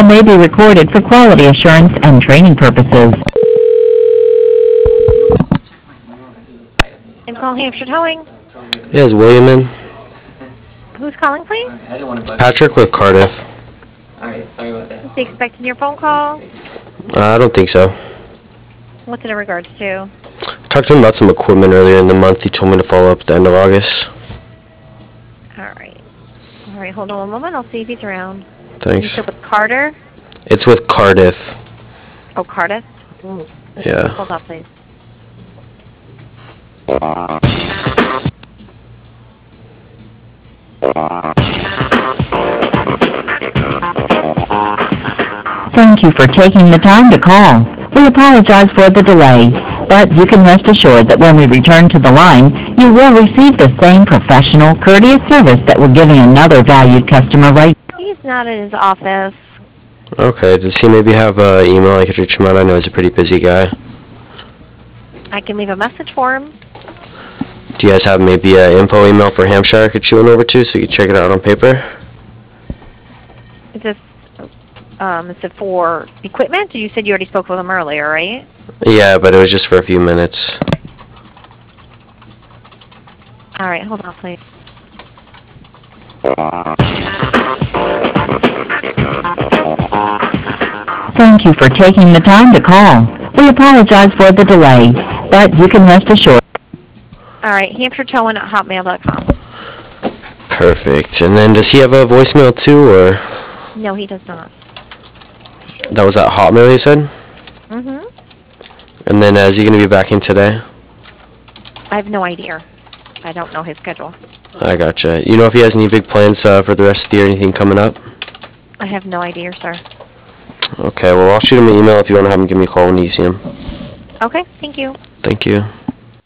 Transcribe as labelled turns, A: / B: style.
A: may be recorded for quality assurance and training purposes.
B: And call Hampshire Towing.
C: Yeah, is William in?
B: Who's calling, please?
C: Patrick with Cardiff.
B: Is he expecting your phone call?
C: I don't think so.
B: What's it in regards to?
C: I talked to him about some equipment earlier in the month. He told me to follow up at the end of August.
B: All right. All right, hold on one moment. I'll see if he's around. You
C: Thanks.
B: said with Carter?
C: It's with Cardiff.
B: Oh, Cardiff?
C: Yeah.
B: Hold on, please.
A: Thank you for taking the time to call. We apologize for the delay, but you can rest assured that when we return to the line, you will receive the same professional, courteous service that we're giving another valued customer right.
B: He's not in his office.
C: Okay, does he maybe have an email I could reach him on? I know he's a pretty busy guy.
B: I can leave a message for him.
C: Do you guys have maybe an info email for Hampshire I could shoot one over to so you can check it out on paper?
B: Is it for equipment? You said you already spoke with him earlier, right?
C: Yeah, but it was just for a few minutes.
B: All right, hold on, please.
A: Thank you for taking the time to call. We apologize for the delay, but you can rest assured.
B: All right, HampshireTowing@hotmail.com.
C: Perfect. And then does he have a voicemail too, or?
B: No, he does not.
C: That was at Hotmail, you said?
B: Mm-hmm.
C: And then is he going to be back in today?
B: I have no idea. I don't know his schedule.
C: I gotcha. You know if he has any big plans for the rest of the year, anything coming up?
B: I have no idea, sir.
C: Okay, well, I'll shoot him an email if you want to have him give me a call when you see him.
B: Okay, thank you.
C: Thank you.